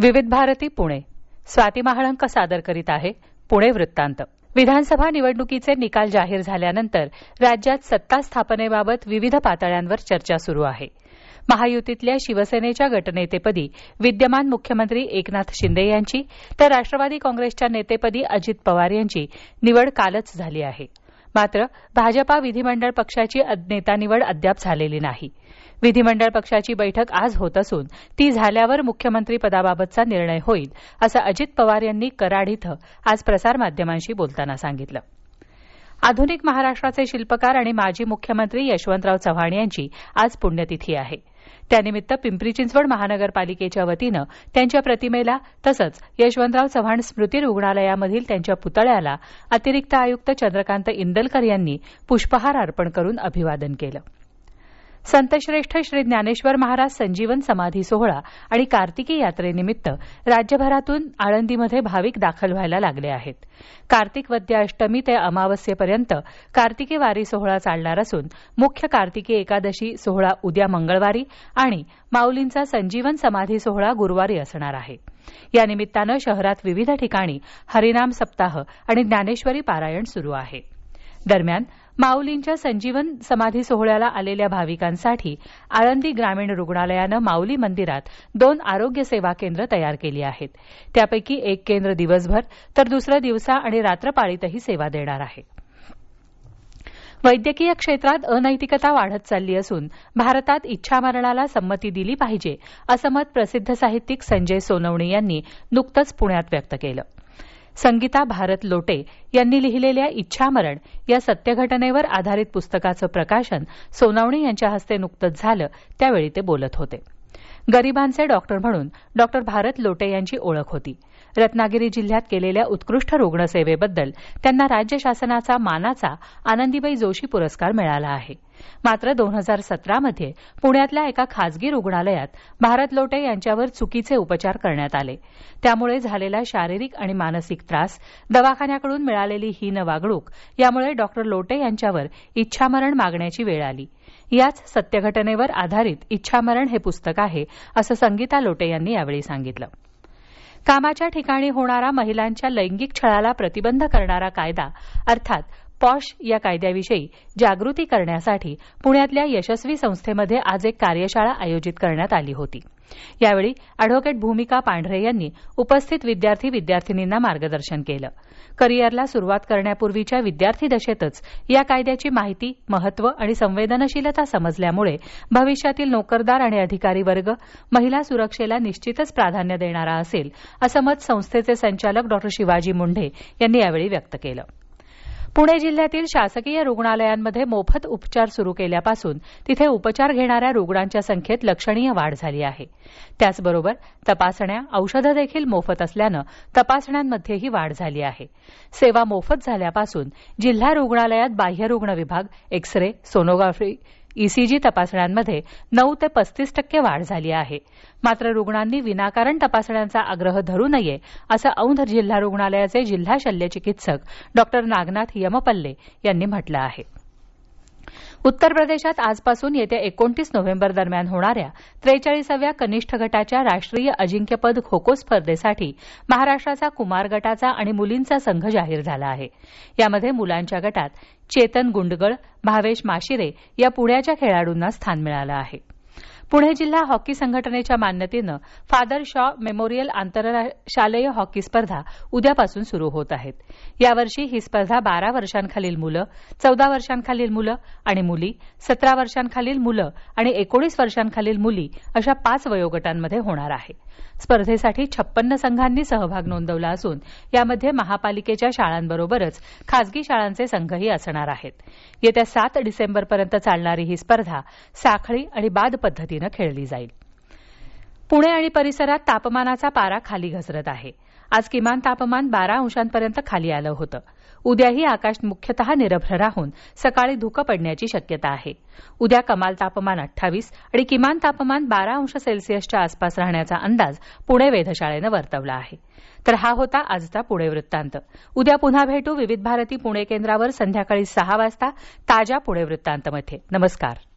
विविध भारती पुणे. स्वाती महाळंक सादर करीत आहे पुणे वृत्तांत. विधानसभा निवडणुकीचे निकाल जाहीर झाल्यानंतर राज्यात सत्ता स्थापनेबाबत विविध पातळ्यांवर चर्चा सुरू आहे. महायुतीतल्या शिवसेनेच्या गटनेतेपदी विद्यमान मुख्यमंत्री एकनाथ शिंदे यांची तर राष्ट्रवादी काँग्रेसच्या नेतेपदी अजित पवार यांची निवड कालच झाली आहे. मात्र भाजपा विधिमंडळ पक्षाची नेता निवड अद्याप झालेली नाही. विधिमंडळ पक्षाची बैठक आज होत असून ती झाल्यावर मुख्यमंत्री पदाबाबतचा निर्णय होईल असं अजित पवार यांनी कराड इथं आज प्रसारमाध्यमांशी बोलताना सांगितलं. आधुनिक महाराष्ट्राचे शिल्पकार आणि माजी मुख्यमंत्री यशवंतराव चव्हाण यांची आज पुण्यतिथी आहे. त्यानिमित्त पिंपरी चिंचवड महानगरपालिकेच्या वतीनं त्यांच्या प्रतिमेला तसंच यशवंतराव चव्हाण स्मृती रुग्णालयामधील त्यांच्या पुतळ्याला अतिरिक्त आयुक्त चंद्रकांत इंदलकर यांनी पुष्पहार अर्पण करून अभिवादन केलं. संतश्रेष्ठ श्री ज्ञानेश्वर महाराज संजीवन समाधी सोहळा आणि कार्तिकी यात्रेनिमित्त राज्यभरातून आळंदीमध्ये भाविक दाखल व्हायला लागले आहेत. कार्तिक वद्य अष्टमी ते अमावस्येपर्यंत कार्तिकी वारी सोहळा चालणार असून मुख्य कार्तिकी एकादशी सोहळा उद्या मंगळवारी आणि माऊलींचा संजीवन समाधी सोहळा गुरुवारी असणार आहे. या निमित्तानं शहरात विविध ठिकाणी हरिनाम सप्ताह आणि ज्ञानेश्वरी पारायण सुरू आहे. दरम्यान माऊलींच्या संजीवन समाधी सोहळ्याला आलेल्या भाविकांसाठी आळंदी ग्रामीण रुग्णालयानं माऊली मंदिरात 2 आरोग्य सेवा केंद्र तयार केली आहेत. त्यापैकी एक केंद्र दिवसभर तर दुसरं दिवसा आणि रात्रपाळीतही सेवा देणार आहे. वैद्यकीय क्षेत्रात अनैतिकता वाढत चालली असून भारतात इच्छामरणाला संमती दिली पाहिजे असं मत प्रसिद्ध साहित्यिक संजय सोनवणे यांनी नुकतंच पुण्यात व्यक्त केलं. संगीता भारत लोटे यांनी लिहिलेल्या इच्छामरण या सत्यघटनेवर आधारित पुस्तकाचं प्रकाशन सोनवणे यांच्या हस्ते नुकतंच झालं. त्यावेळी ते बोलत होते. गरिबांचे डॉक्टर म्हणून डॉक्टर भारत लोटे यांची ओळख होती. रत्नागिरी जिल्ह्यात केलेल्या उत्कृष्ट रुग्णसेवेबद्दल त्यांना राज्य शासनाचा मानाचा आनंदीबाई जोशी पुरस्कार मिळाला आहे. मात्र 2017 मध्ये पुण्यातल्या एका खासगी रुग्णालयात भारत लोटे यांच्यावर चुकीचे उपचार करण्यात आले. त्यामुळे झालेला शारीरिक आणि मानसिक त्रास, दवाखान्याकडून मिळालेली हीन वागणूक यामुळे डॉक्टर लोटे यांच्यावर इच्छामरण मागण्याची वेळ आली. याच सत्यघटनेवर आधारित इच्छामरण हे पुस्तक आहे असं संगीता लोटे यांनी यावेळी सांगितलं. कामाच्या ठिकाणी होणारा महिलांच्या लैंगिक छळाला प्रतिबंध करणारा कायदा अर्थात पॉश या कायद्याविषयी जागृती करण्यासाठी पुण्यातल्या यशस्वी संस्थेमध्ये आज एक कार्यशाळा आयोजित करण्यात आली होती. यावेळी अॅडव्होकेट भूमिका पांढरे यांनी उपस्थित विद्यार्थी-विद्यार्थिनींना मार्गदर्शन केलं. करिअरला सुरुवात करण्यापूर्वीच्या विद्यार्थी दशेतच या कायद्याची माहिती, महत्त्व आणि संवेदनशीलता समजल्यामुळे भविष्यातील नोकरदार आणि अधिकारी वर्ग महिला सुरक्षेला निश्चितच प्राधान्य देणारा असेल असं मत संस्थेचे संचालक डॉ. शिवाजी मुंढे यांनी यावेळी व्यक्त केलं. पुणे जिल्ह्यातील शासकीय रुग्णालयांमध्ये मोफत उपचार सुरू केल्यापासून तिथे उपचार घेणाऱ्या रुग्णांच्या संख्येत लक्षणीय वाढ झाली आहे. त्याचबरोबर तपासण्या, औषधं देखील मोफत असल्यानं तपासण्यांमध्येही वाढ झाली आहे. सेवा मोफत झाल्यापासून जिल्हा रुग्णालयात बाह्यरुग्ण विभाग, एक्स-रे, सोनोग्राफी, ईसीजी तपासण्यांमध्ये 9 ते 35% वाढ झाली आहे. मात्र रुग्णांनी विनाकारण तपासण्यांचा आग्रह धरू नये असं औंध जिल्हा रुग्णालयाचे जिल्हा शल्यचिकित्सक डॉक्टर नागनाथ यमपल्ले यांनी म्हटलं आहे. उत्तर प्रदेशात आजपासून येत्या 29 नोव्हेंबर दरम्यान होणाऱ्या 43व्या कनिष्ठ गटाच्या राष्ट्रीय अजिंक्यपद खो खो स्पर्धेसाठी महाराष्ट्राचा कुमार गटाचा आणि मुलींचा संघ जाहीर झाला आहे. यामध्ये मुलांच्या गटात चेतन गुंडगळ, भावेश माशिरे या पुण्याच्या खेळाडूंना स्थान मिळालं आहे. पुणे जिल्हा हॉकी संघटनेच्या मान्यतेनं फादर शॉ मेमोरियल आंतरशालेय हॉकी स्पर्धा उद्यापासून सुरू होत आहेत. यावर्षी ही स्पर्धा 12 वर्षांखालील मुलं, 14 वर्षांखालील मुलं आणि मुली, 17 वर्षांखालील मुलं आणि 19 वर्षांखालील मुली अशा 5 वयोगटांमध्ये होणार आहे. स्पर्धेसाठी 56 संघांनी सहभाग नोंदवला असून यामध्ये महापालिकेच्या शाळांबरोबरच खासगी शाळांचे संघही असणार आहेत. येत्या 7 डिसेंबरपर्यंत चालणारी ही स्पर्धा साखळी आणि बाद पद्धतीनं खेळली जाईल. पुणे आणि परिसरात तापमानाचा पारा खाली घसरत आहे. आज किमान तापमान 12 अंशांपर्यंत खाली आलं होतं. उद्याही आकाश मुख्यतः निरभ्र राहून सकाळी धुकं पडण्याची शक्यता आहे. उद्या कमाल तापमान 28 आणि किमान तापमान 12 अंश सेल्सिअसच्या आसपास राहण्याचा अंदाज पुणे वेधशाळेनं वर्तवला आहे. तर हा होता आजचा पुणे वृत्तांत. उद्या पुन्हा भेटू विविध भारती पुणे केंद्रावर संध्याकाळी 6 वाजता ताज्या पुणे वृत्तांतमध्ये. नमस्कार.